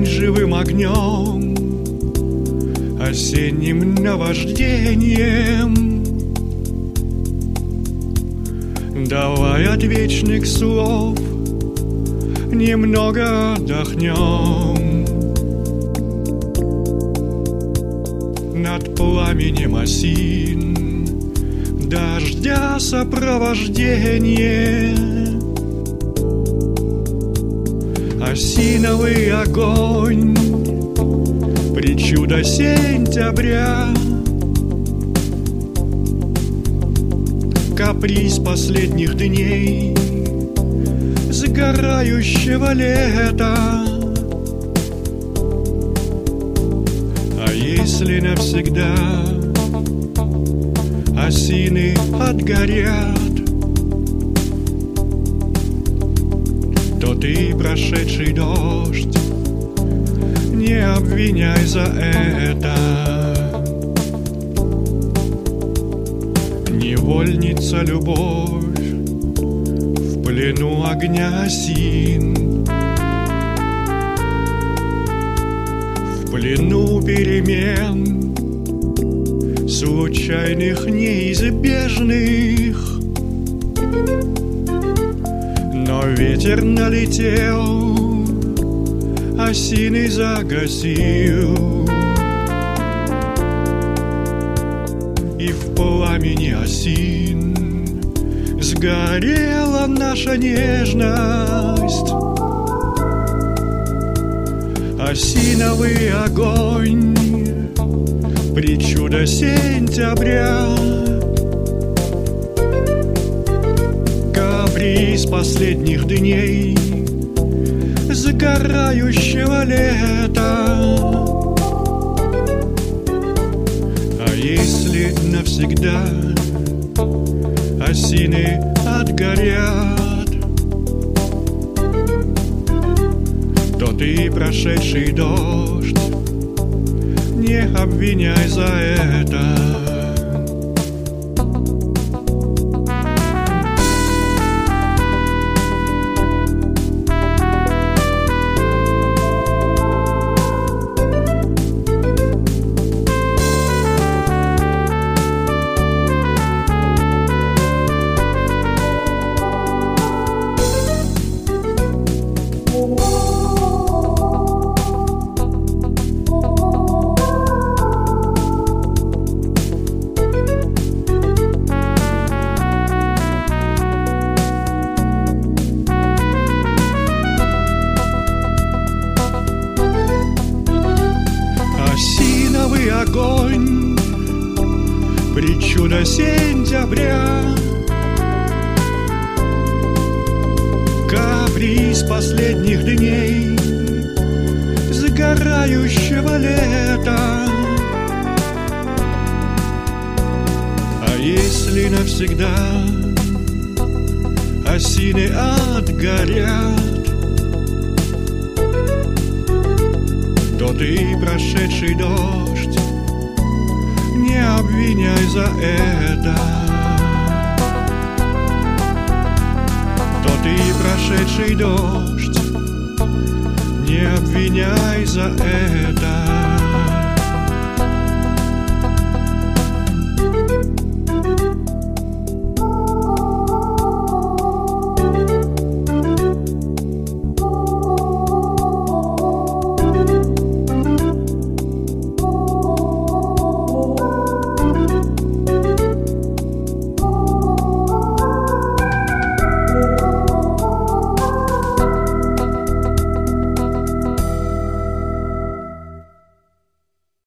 живым огнем, осенним наваждением. Давай от вечных слов немного отдохнем. Над пламенем осин дождя сопровождение. Осиновый огонь, причуда сентября, каприз последних дней сгорающего лета. А если навсегда осины отгорят, то ты, прошедший дождь, не обвиняй за это. Невольница любовь в плену огня осин, в плену перемен случайных, неизбежных. Но ветер налетел, осины загасил, и в пламени осин сгорела наша нежность. Осиновый огонь, причуда сентября, каприз последних дней загорающего лета. А если навсегда осины отгорят, то ты, прошедший дождь, не обвиняй за это. Осиновый огонь, причуда сентября, каприз последних дней загорающего лета. А если навсегда осины отгорят, то ты, прошедший дождь, не обвиняй за это. То ты, прошедший дождь, не обвиняй за это.